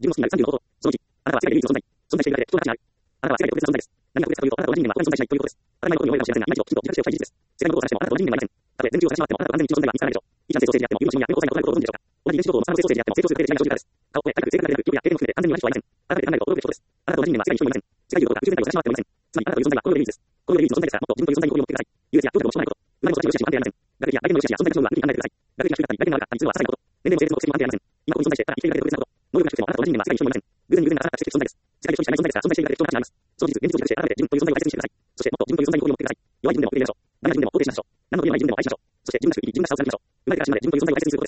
自分の好きになる30のこと。その1、あなたは世界で唯一の存在。存在しているだけで、人が価値がある。あなたは世界で特別な存在です。何が特別かというと、あなたはご自身には他に存在しないということです。当たり前のことに思えるかもしれませんが、今一度きちんと自覚しておきたい事実です。世界のことを探しても、あなたはご自身にはありません。たとえ全地を探し回っても、あなたは完全に一の存在は見つからないでしょう。いいチャンス成功ステージであっても、世の中には健康剤の異なることをご存知でしょうか。同じ遺伝子情報の産生ステージであっても、成長する過程で違いが生じるからです。顔を超え、体力、性格だけでなく、欲や経験も含めて完全に同じ人はいません。改めて考えると驚くべきことです。あなたとご自身には世界に一人もいません。世界中どこか宇宙全体を探し回ってもいません。つまり、あなたという存在はこの世で唯一です。この世で唯一の存在ですから、もっと自分という存在に誇りを持ってください。優越や強弱を持ち込まないこと。裏にも形も安定ありません。学歴や相手の良し悪しや存在の勝負は無理に考えてください。学歴が低かったり、外見が悪かったりするのは些細なこと。年齢も性別も国籍も安定ありません。今ここに存在して、ただ生きているだけで特別なこと。能力が低くても、あなたとご自身には世界に一人もいません。偶然にあなたは奇跡的存在です。世界で一人しかいない存在ですが、存在しているだけで人の価値があります。その事実、現実を自覚して、改めて自分という存在を大切にしてください。そして、もっと自分という存在に誇りを持ってください。弱い自分でも誇りを入れましょう。ダメな自分でも肯定しましょう。何のことにもない自分でも愛しましょう。そして、自分らしく生き、自分らしさを貫きましょう。生まれてから死ぬまで自分という存在を大切にすること。